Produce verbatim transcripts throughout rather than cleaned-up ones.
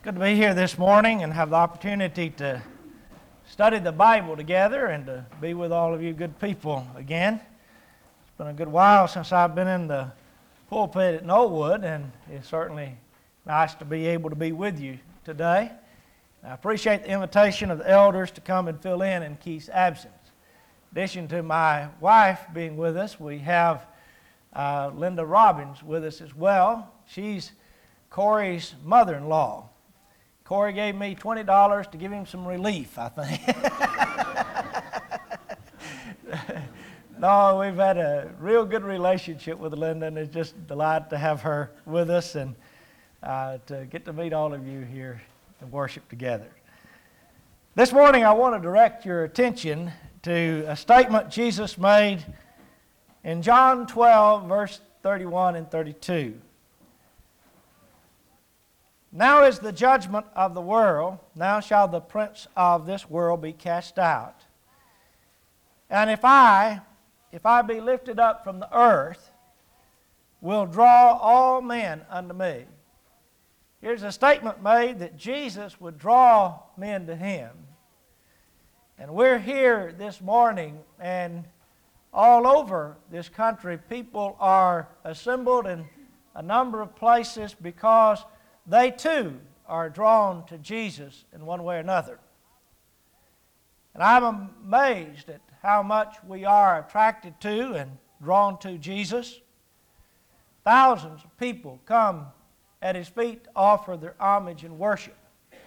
Good to be here this morning and have the opportunity to study the Bible together and to be with all of you good people again. It's been a good while since I've been in the pulpit at Knollwood, and it's certainly nice to be able to be with you today. I appreciate the invitation of the elders to come and fill in in Keith's absence. In addition to my wife being with us, we have uh, Linda Robbins with us as well. She's Corey's mother-in-law. Corey gave me twenty dollars to give him some relief, I think. No, we've had a real good relationship with Linda, and it's just a delight to have her with us and uh, to get to meet all of you here and worship together. This morning I want to direct your attention to a statement Jesus made in John twelve, verse thirty-one and thirty-two. Now is the judgment of the world. Now shall the prince of this world be cast out. And if I, if I be lifted up from the earth, will draw all men unto me. Here's a statement made that Jesus would draw men to him. And we're here this morning, and all over this country, people are assembled in a number of places because they too are drawn to Jesus in one way or another. And I'm amazed at how much we are attracted to and drawn to Jesus. Thousands of people come at his feet to offer their homage and worship.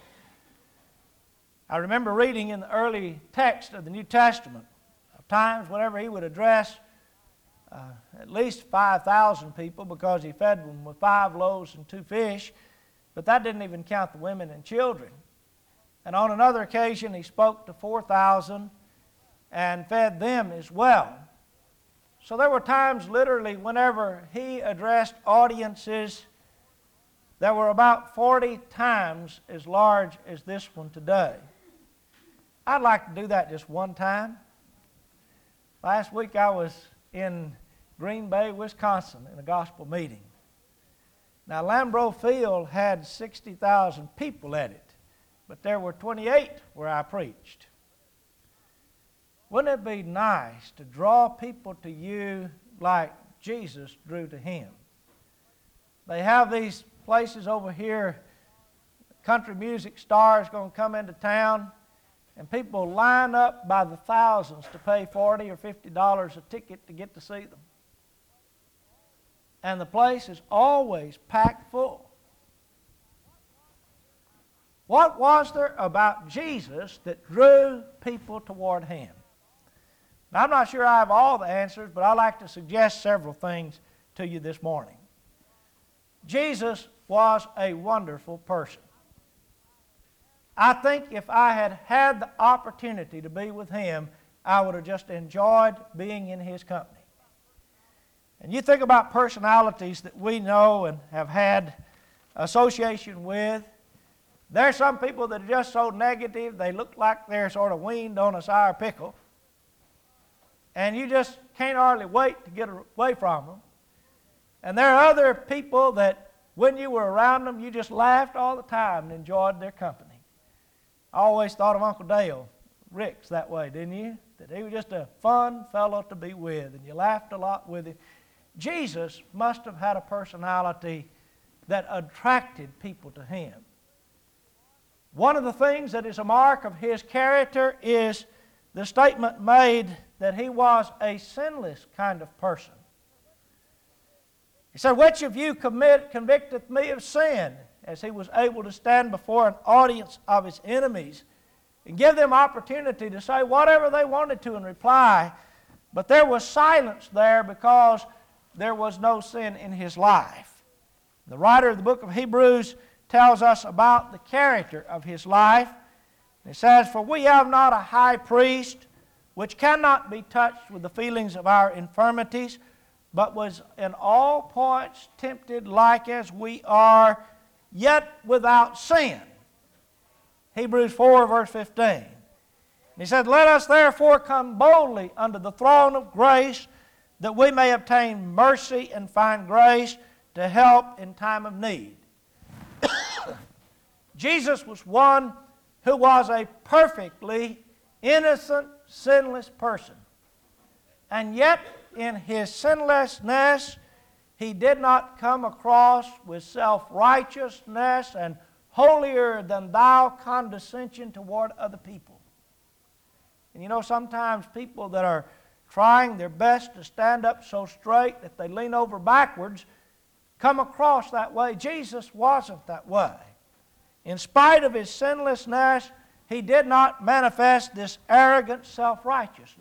I remember reading in the early text of the New Testament of times whenever he would address uh, at least five thousand people, because he fed them with five loaves and two fish. But that didn't even count the women and children. And on another occasion, he spoke to four thousand and fed them as well. So there were times, literally, whenever he addressed audiences that were about forty times as large as this one today. I'd like to do that just one time. Last week I was in Green Bay, Wisconsin, in a gospel meeting. Now, Lambro Field had sixty thousand people at it, but there were twenty-eight where I preached. Wouldn't it be nice to draw people to you like Jesus drew to him? They have these places over here, country music stars going to come into town, and people line up by the thousands to pay forty or fifty dollars a ticket to get to see them. And the place is always packed full. What was there about Jesus that drew people toward him? Now, I'm not sure I have all the answers, but I'd like to suggest several things to you this morning. Jesus was a wonderful person. I think if I had had the opportunity to be with him, I would have just enjoyed being in his company. And you think about personalities that we know and have had association with. There are some people that are just so negative, they look like they're sort of weaned on a sour pickle. And you just can't hardly wait to get away from them. And there are other people that when you were around them, you just laughed all the time and enjoyed their company. I always thought of Uncle Dale Ricks that way, didn't you? That he was just a fun fellow to be with, and you laughed a lot with him. Jesus must have had a personality that attracted people to him. One of the things that is a mark of his character is the statement made that he was a sinless kind of person. He said, "Which of you commit, convicteth me of sin?" As he was able to stand before an audience of his enemies and give them opportunity to say whatever they wanted to in reply. But there was silence there because there was no sin in his life. The writer of the book of Hebrews tells us about the character of his life. It says, "For we have not a high priest which cannot be touched with the feelings of our infirmities, but was in all points tempted like as we are, yet without sin." Hebrews four, verse fifteen. And he said, "Let us therefore come boldly unto the throne of grace, that we may obtain mercy and find grace to help in time of need." Jesus was one who was a perfectly innocent, sinless person. And yet, in His sinlessness, He did not come across with self-righteousness and holier-than-thou condescension toward other people. And you know, sometimes people that are trying their best to stand up so straight that they lean over backwards come across that way. Jesus wasn't that way. In spite of His sinlessness, He did not manifest this arrogant self-righteousness.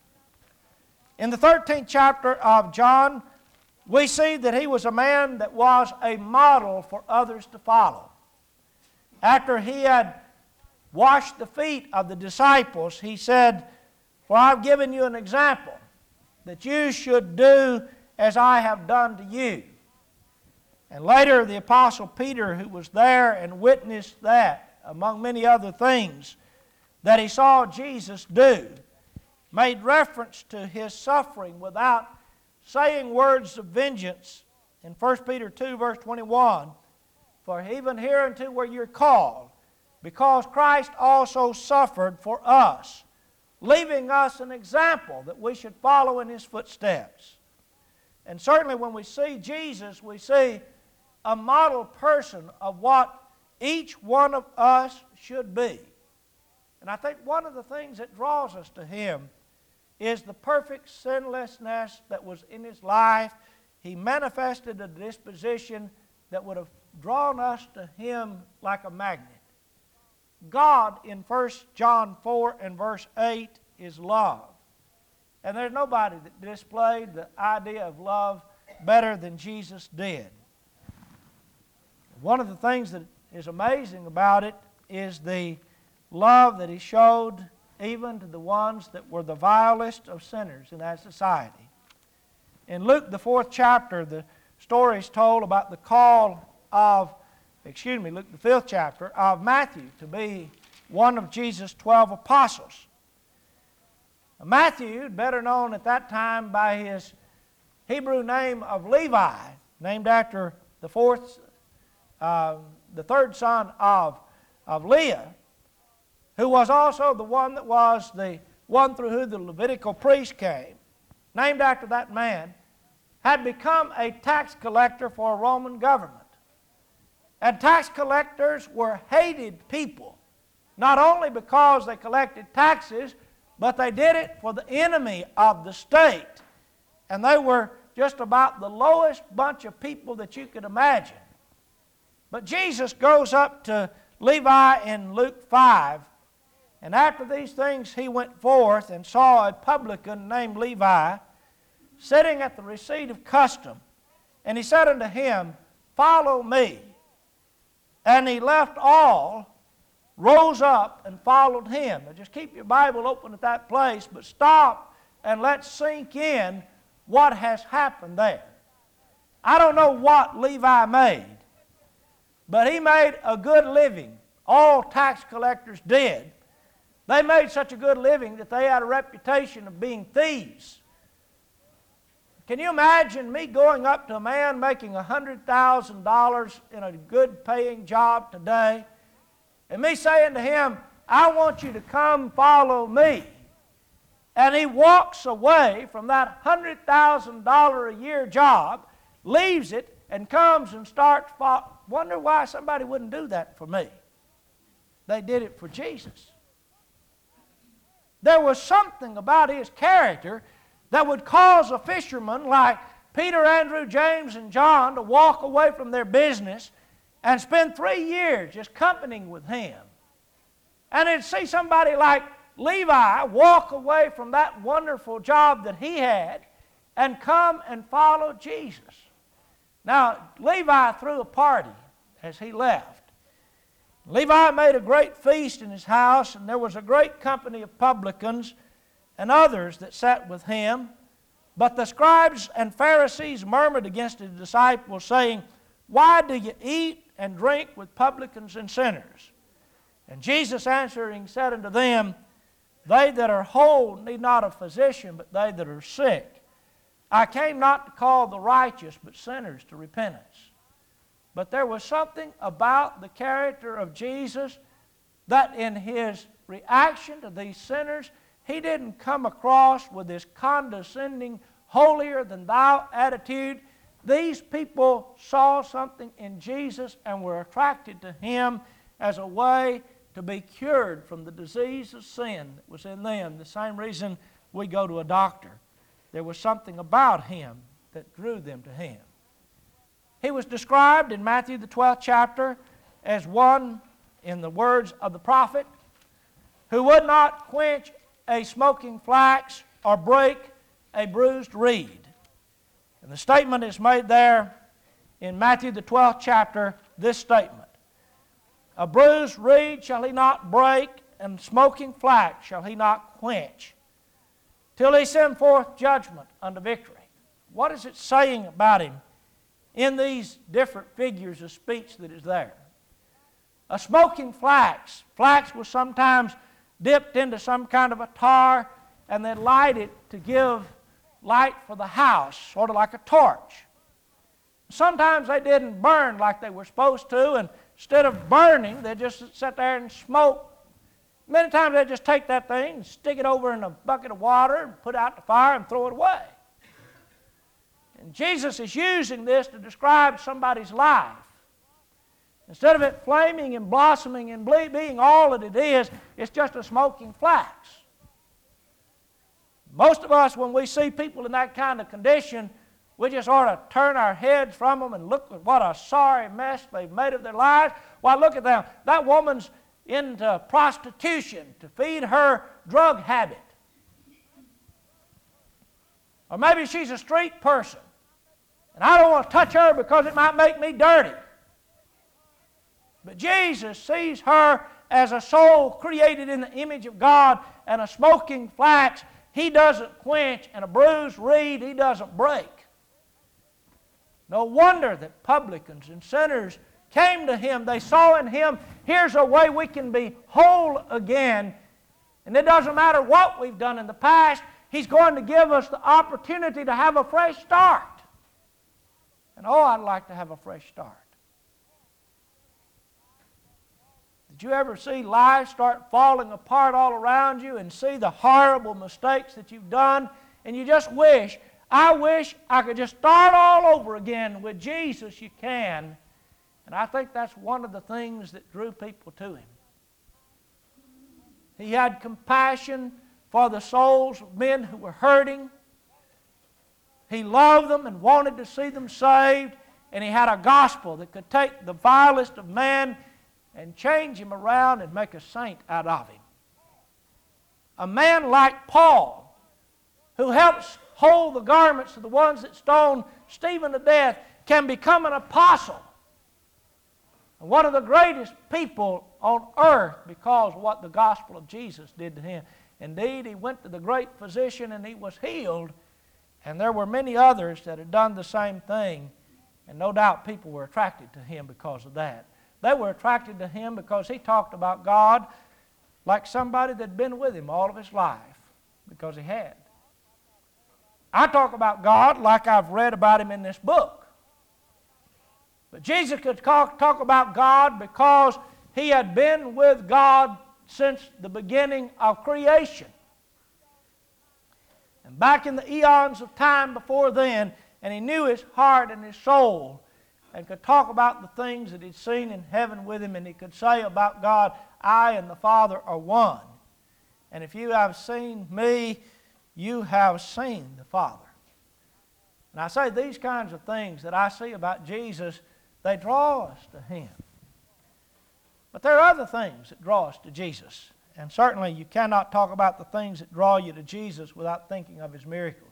In the thirteenth chapter of John, we see that He was a man that was a model for others to follow. After He had washed the feet of the disciples, He said, "For I've given you an example, that you should do as I have done to you." And later the Apostle Peter, who was there and witnessed that, among many other things that he saw Jesus do, made reference to His suffering without saying words of vengeance in First Peter two, verse twenty-one, "For even hereunto were you called, because Christ also suffered for us, leaving us an example that we should follow in His footsteps." And certainly when we see Jesus, we see a model person of what each one of us should be. And I think one of the things that draws us to Him is the perfect sinlessness that was in His life. He manifested a disposition that would have drawn us to Him like a magnet. God, in First John four and verse eight, is love. And there's nobody that displayed the idea of love better than Jesus did. One of the things that is amazing about it is the love that He showed even to the ones that were the vilest of sinners in that society. In Luke, the fourth chapter, the story is told about the call of, excuse me, Luke, the fifth chapter, of Matthew to be one of Jesus' twelve apostles. Matthew, better known at that time by his Hebrew name of Levi, named after the fourth, uh, the third son of, of Leah, who was also the one that was the one through whom the Levitical priest came, named after that man, had become a tax collector for a Roman government. And tax collectors were hated people, not only because they collected taxes, but they did it for the enemy of the state. And they were just about the lowest bunch of people that you could imagine. But Jesus goes up to Levi in Luke five, and after these things He went forth and saw a publican named Levi sitting at the receipt of custom. And He said unto him, "Follow me." And he left all, rose up, and followed Him. Now just keep your Bible open at that place, but stop and let's sink in what has happened there. I don't know what Levi made, but he made a good living. All tax collectors did. They made such a good living that they had a reputation of being thieves. Can you imagine me going up to a man making one hundred thousand dollars in a good paying job today, and me saying to him, "I want you to come follow me." And he walks away from that one hundred thousand dollars a year job, leaves it, and comes and starts following. Wonder why somebody wouldn't do that for me. They did it for Jesus. There was something about His character that would cause a fisherman like Peter, Andrew, James, and John to walk away from their business and spend three years just companying with Him. And then see somebody like Levi walk away from that wonderful job that he had and come and follow Jesus. Now, Levi threw a party as he left. Levi made a great feast in his house, and there was a great company of publicans and others that sat with him. But the scribes and Pharisees murmured against His disciples, saying, "Why do you eat and drink with publicans and sinners?" And Jesus answering said unto them, "They that are whole need not a physician, but they that are sick. I came not to call the righteous, but sinners to repentance." But there was something about the character of Jesus that in His reaction to these sinners, He didn't come across with this condescending, holier-than-thou attitude. These people saw something in Jesus and were attracted to Him as a way to be cured from the disease of sin that was in them. The same reason we go to a doctor. There was something about Him that drew them to Him. He was described in Matthew the twelfth chapter as one, in the words of the prophet, who would not quench a smoking flax or break a bruised reed. And the statement is made there in Matthew the twelfth chapter, this statement: a bruised reed shall he not break, and smoking flax shall he not quench, till he send forth judgment unto victory. What is it saying about Him in these different figures of speech that is there? A smoking flax. Flax was sometimes dipped into some kind of a tar and then lighted to give light for the house, sort of like a torch. Sometimes they didn't burn like they were supposed to, and instead of burning, they just sit there and smoke. Many times they just take that thing and stick it over in a bucket of water and put out the fire and throw it away. And Jesus is using this to describe somebody's life. Instead of it flaming and blossoming and being all that it is, it's just a smoking flax. Most of us, when we see people in that kind of condition, we just ought to turn our heads from them and look at what a sorry mess they've made of their lives. Why, look at them. That woman's into prostitution to feed her drug habit. Or maybe she's a street person, and I don't want to touch her because it might make me dirty. But Jesus sees her as a soul created in the image of God, and a smoking flax He doesn't quench, and a bruised reed He doesn't break. No wonder that publicans and sinners came to Him. They saw in Him, here's a way we can be whole again. And it doesn't matter what we've done in the past, He's going to give us the opportunity to have a fresh start. And oh, I'd like to have a fresh start. Did you ever see life start falling apart all around you and see the horrible mistakes that you've done, and you just wish, I wish I could just start all over again? With Jesus you can. And I think that's one of the things that drew people to Him. He had compassion for the souls of men who were hurting. He loved them and wanted to see them saved, and He had a gospel that could take the vilest of men and change him around and make a saint out of him. A man like Paul, who helps hold the garments of the ones that stoned Stephen to death, can become an apostle. And one of the greatest people on earth because of what the gospel of Jesus did to him. Indeed, he went to the great physician and he was healed. And there were many others that had done the same thing. And no doubt people were attracted to him because of that. They were attracted to him because he talked about God like somebody that had been with him all of his life, because he had. I talk about God like I've read about Him in this book. But Jesus could talk, talk about God because He had been with God since the beginning of creation. And back in the eons of time before then, and He knew his heart and his soul, and could talk about the things that He'd seen in heaven with Him, and He could say about God, I and the Father are one. And if you have seen me, you have seen the Father. And I say these kinds of things that I see about Jesus, they draw us to Him. But there are other things that draw us to Jesus. And certainly you cannot talk about the things that draw you to Jesus without thinking of His miracles.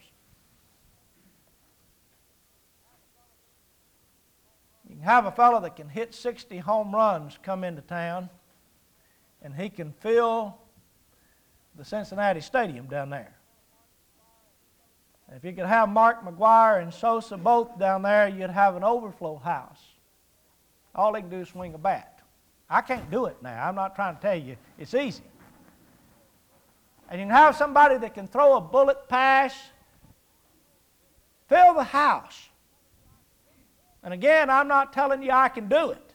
You can have a fellow that can hit sixty home runs come into town, and he can fill the Cincinnati Stadium down there. And if you could have Mark McGwire and Sosa both down there, you'd have an overflow house. All they can do is swing a bat. I can't do it now. I'm not trying to tell you it's easy. And you can have somebody that can throw a bullet pass, fill the house. And again, I'm not telling you I can do it.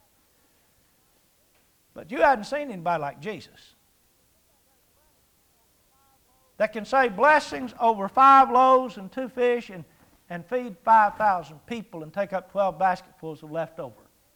But you hadn't seen anybody like Jesus that can say blessings over five loaves and two fish and, and feed five thousand people and take up twelve basketfuls of leftover.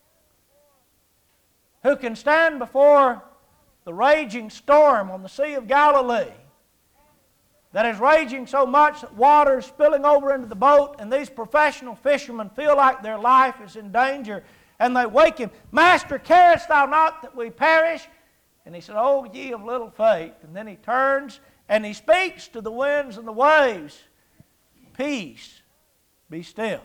Who can stand before the raging storm on the Sea of Galilee that is raging so much that water is spilling over into the boat, and these professional fishermen feel like their life is in danger, and they wake him, Master, carest thou not that we perish? And he said, Oh, ye of little faith. And then he turns and he speaks to the winds and the waves, Peace, be still.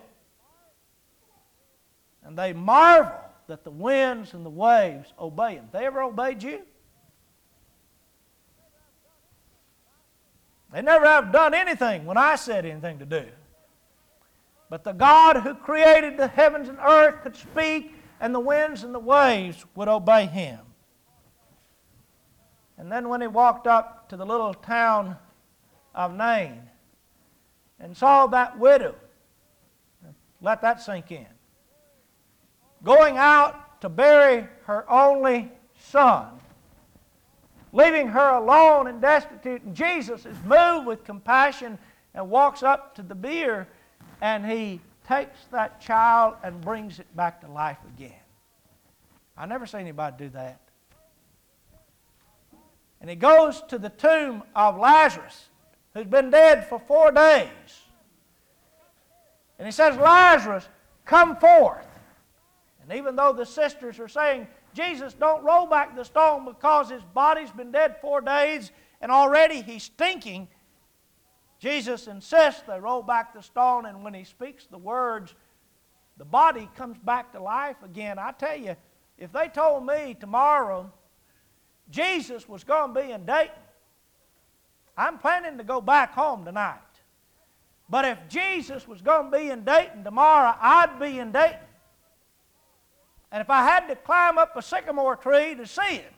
And they marvel that the winds and the waves obey him. They ever obeyed you? They never have done anything when I said anything to do. But the God who created the heavens and earth could speak, and the winds and the waves would obey him. And then when he walked up to the little town of Nain and saw that widow, let that sink in, going out to bury her only son, leaving her alone and destitute. And Jesus is moved with compassion and walks up to the bier, and he takes that child and brings it back to life again. I never seen anybody do that. And he goes to the tomb of Lazarus, who's been dead for four days. And he says, Lazarus, come forth. And even though the sisters are saying, Jesus, don't roll back the stone because his body's been dead four days and already he's stinking, Jesus insists they roll back the stone, and when he speaks the words, the body comes back to life again. I tell you, if they told me tomorrow Jesus was going to be in Dayton, I'm planning to go back home tonight. But if Jesus was going to be in Dayton tomorrow, I'd be in Dayton. And if I had to climb up a sycamore tree to see him,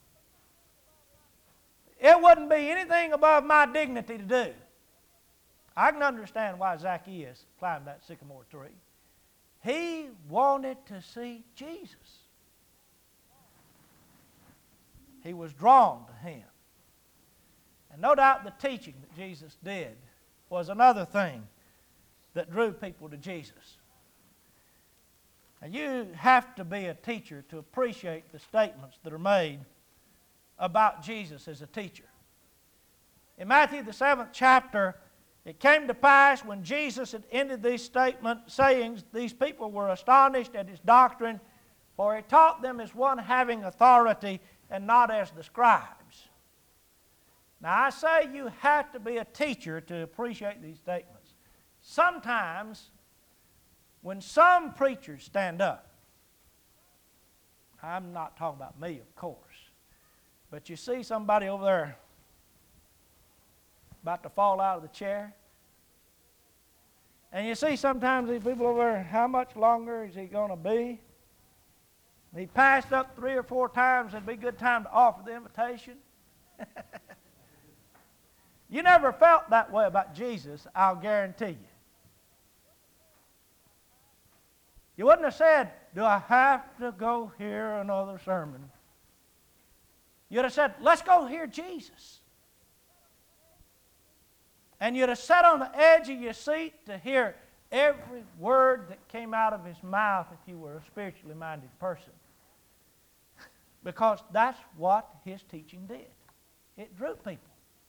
it wouldn't be anything above my dignity to do. I can understand why Zacchaeus climbed that sycamore tree. He wanted to see Jesus. He was drawn to him. And no doubt the teaching that Jesus did was another thing that drew people to Jesus. Now, you have to be a teacher to appreciate the statements that are made about Jesus as a teacher. In Matthew the seventh chapter, it came to pass when Jesus had ended these statement sayings, these people were astonished at his doctrine, for he taught them as one having authority and not as the scribes. Now I say you have to be a teacher to appreciate these statements. Sometimes, when some preachers stand up, I'm not talking about me, of course, but you see somebody over there about to fall out of the chair, and you see sometimes these people over there, how much longer is he going to be? He passed up three or four times, it'd be a good time to offer the invitation. You never felt that way about Jesus, I'll guarantee you. You wouldn't have said, do I have to go hear another sermon? You'd have said, let's go hear Jesus. And you'd have sat on the edge of your seat to hear every word that came out of his mouth if you were a spiritually minded person. Because that's what his teaching did. It drew people.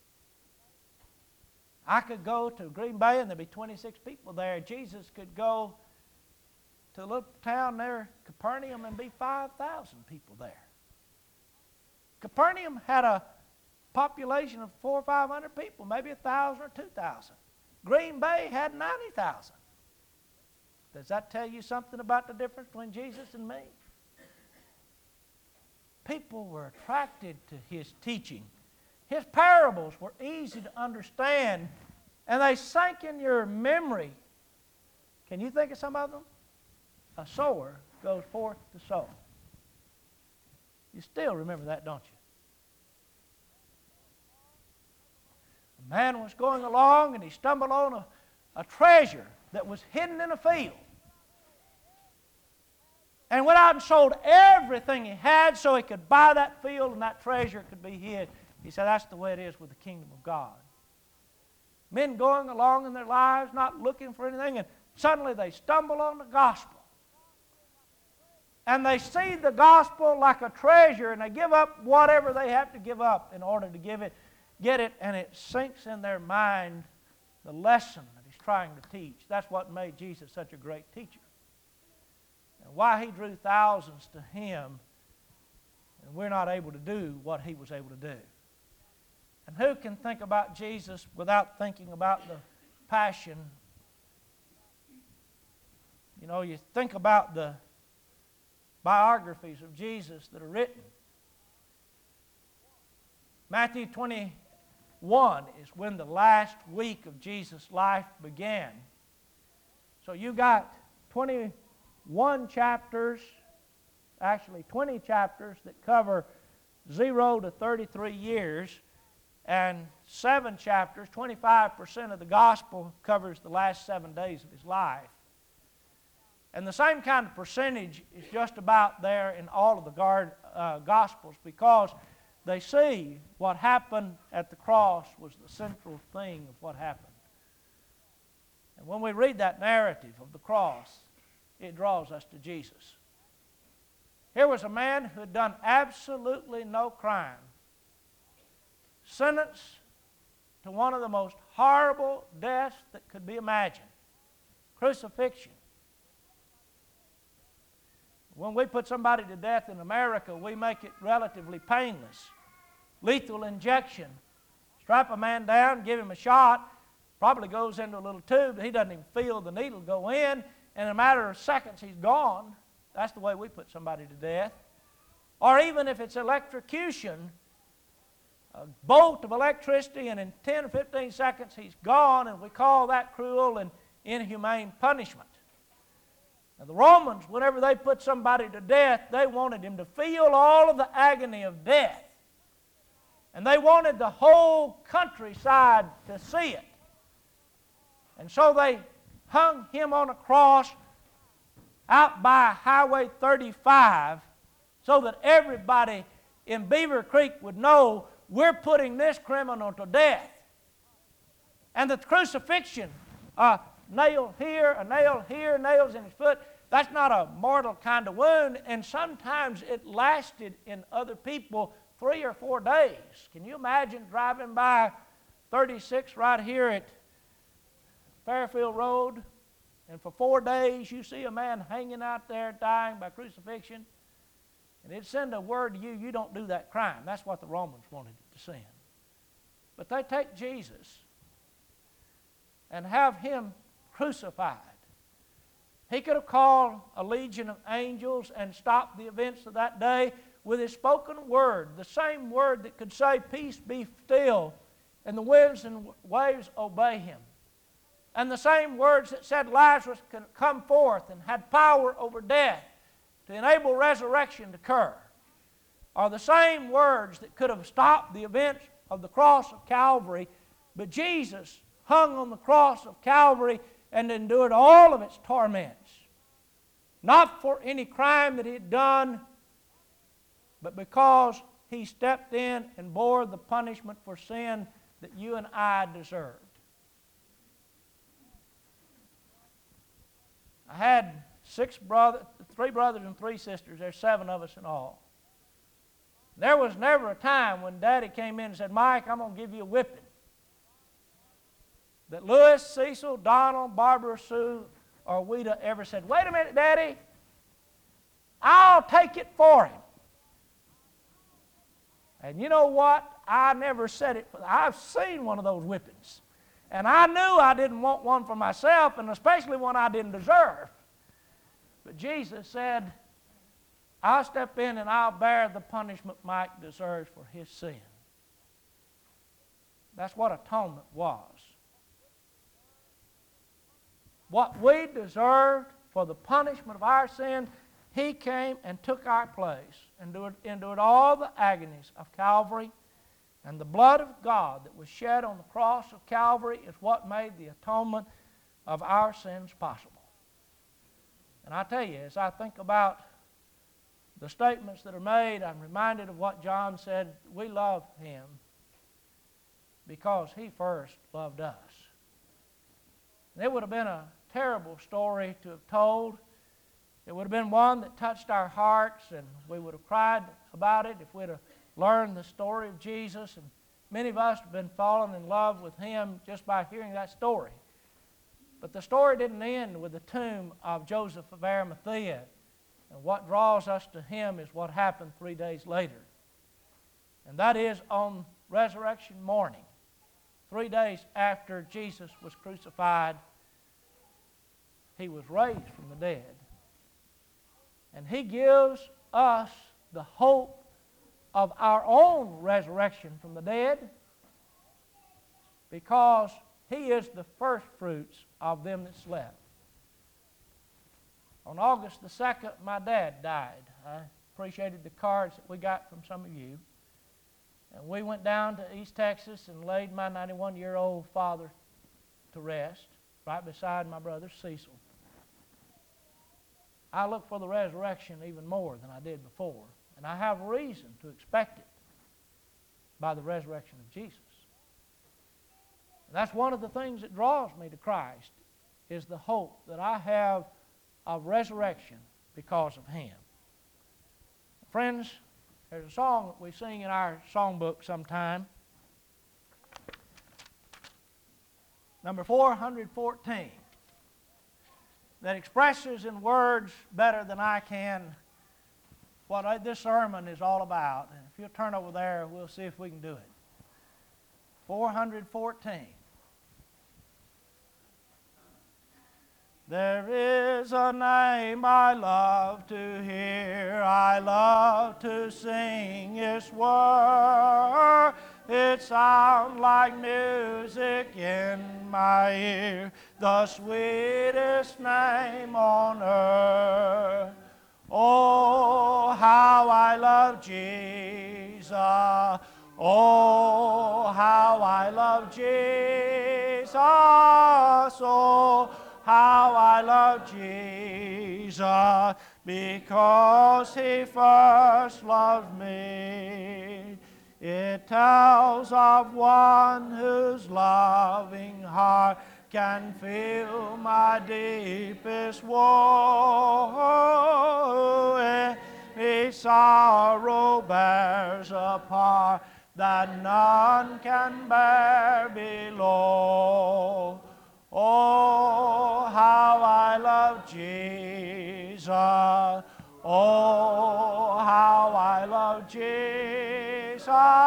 I could go to Green Bay and there'd be twenty-six people there. Jesus could go to a little town there, Capernaum, and be five thousand people there. Capernaum had a population of four or five hundred people, maybe a thousand or two thousand. Green Bay had ninety thousand. Does that tell you something about the difference between Jesus and me? People were attracted to his teaching. His parables were easy to understand, and they sank in your memory. Can you think of some of them? A sower goes forth to sow. You still remember that, don't you? A man was going along and he stumbled on a, a treasure that was hidden in a field. and went out and sold everything he had so he could buy that field and that treasure could be hid. He said that's the way it is with the kingdom of God. Men going along in their lives not looking for anything, and suddenly they stumble on the gospel. And they see the gospel like a treasure, and they give up whatever they have to give up in order to give it, get it, and it sinks in their mind the lesson that he's trying to teach. That's what made Jesus such a great teacher. And why he drew thousands to him, and we're not able to do what he was able to do. And who can think about Jesus without thinking about the passion? You know, you think about the biographies of Jesus that are written. Matthew twenty-one is when the last week of Jesus' life began. So you got twenty-one chapters, actually twenty chapters that cover zero to thirty-three years, and seven chapters, twenty-five percent of the gospel covers the last seven days of his life. And the same kind of percentage is just about there in all of the guard, uh, Gospels, because they see what happened at the cross was the central thing of what happened. And when we read that narrative of the cross, it draws us to Jesus. Here was a man who had done absolutely no crime, sentenced to one of the most horrible deaths that could be imagined, crucifixion. When we put somebody to death in America, we make it relatively painless. Lethal injection. Strap a man down, give him a shot, probably goes into a little tube. He doesn't even feel the needle go in. In a matter of seconds, he's gone. That's the way we put somebody to death. Or even if it's electrocution, a bolt of electricity, and in ten or fifteen seconds, he's gone, and we call that cruel and inhumane punishment. Now, the Romans, whenever they put somebody to death, they wanted him to feel all of the agony of death. And they wanted the whole countryside to see it. And so they hung him on a cross out by Highway thirty-five so that everybody in Beaver Creek would know we're putting this criminal to death. And the crucifixion, uh, nail here, a nail here, nails in his foot. That's not a mortal kind of wound, and sometimes it lasted in other people three or four days. Can you imagine driving by thirty-six right here at Fairfield Road, and for four days you see a man hanging out there dying by crucifixion, and it'd send a word to you, you don't do that crime. That's what the Romans wanted it to send. But they take Jesus and have him crucified. He could have called a legion of angels and stopped the events of that day with his spoken word, the same word that could say, "Peace, be still," and the winds and waves obey him. And the same words that said Lazarus could come forth and had power over death to enable resurrection to occur are the same words that could have stopped the events of the cross of Calvary, but Jesus hung on the cross of Calvary and endured all of its torments. Not for any crime that he had done, but because he stepped in and bore the punishment for sin that you and I deserved. I had six brothers, three brothers and three sisters. There's seven of us in all. There was never a time when Daddy came in and said, "Mike, I'm going to give you a whipping," that Louis, Cecil, Donald, Barbara, Sue, or Weta ever said, "Wait a minute, Daddy, I'll take it for him." And you know what? I never said it. I've seen one of those whippings. And I knew I didn't want one for myself, and especially one I didn't deserve. But Jesus said, "I'll step in and I'll bear the punishment Mike deserves for his sin." That's what atonement was. What we deserved for the punishment of our sin, he came and took our place and endured, endured all the agonies of Calvary. And the blood of God that was shed on the cross of Calvary is what made the atonement of our sins possible. And I tell you, as I think about the statements that are made, I'm reminded of what John said. We love Him because He first loved us. And it would have been a terrible story to have told. It would have been one that touched our hearts, and we would have cried about it if we'd have learned the story of Jesus. And many of us have been falling in love with Him just by hearing that story. But the story didn't end with the tomb of Joseph of Arimathea. And what draws us to Him is what happened three days later. And that is on resurrection morning, three days after Jesus was crucified, He was raised from the dead. And He gives us the hope of our own resurrection from the dead, because He is the first fruits of them that slept. On August the second, my dad died. I appreciated the cards that we got from some of you. And we went down to East Texas and laid my ninety-one-year-old father to rest right beside my brother Cecil. I look for the resurrection even more than I did before. And I have reason to expect it by the resurrection of Jesus. And that's one of the things that draws me to Christ, is the hope that I have of resurrection because of Him. Friends, there's a song that we sing in our songbook sometime. Number four hundred fourteen. That expresses in words better than I can what I, this sermon is all about. And if you'll turn over there, we'll see if we can do it. four hundred fourteen. There is a name I love to hear, I love to sing its word. It sounds like music in my ear, the sweetest name on earth. Oh, how I love Jesus. Oh, how I love Jesus. Oh, how I love Jesus, because He first loved me. It tells of one whose loving heart can feel my deepest woe. Any sorrow bears a part that none can bear below. Oh, how I love Jesus. Oh, how I love Jesus.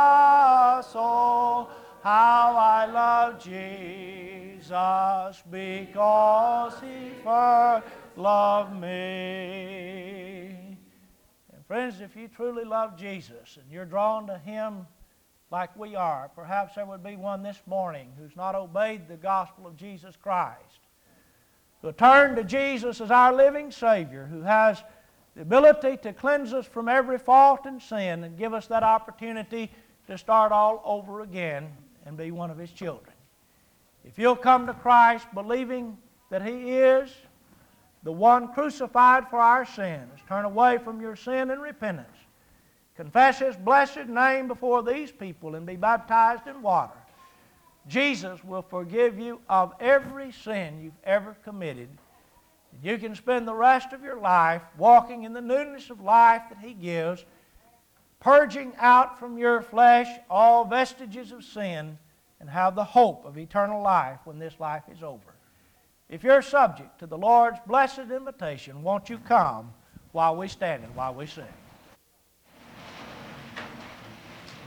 Oh, how I love Jesus, because He first loved me. And friends, if you truly love Jesus and you're drawn to Him like we are, perhaps there would be one this morning who's not obeyed the gospel of Jesus Christ, who turned to Jesus as our living Savior, who has the ability to cleanse us from every fault and sin and give us that opportunity to start all over again and be one of His children. If you'll come to Christ believing that He is the one crucified for our sins, turn away from your sin and repentance, confess His blessed name before these people and be baptized in water, Jesus will forgive you of every sin you've ever committed. You can spend the rest of your life walking in the newness of life that He gives, purging out from your flesh all vestiges of sin, and have the hope of eternal life when this life is over. If you're subject to the Lord's blessed invitation, won't you come while we stand and while we sing?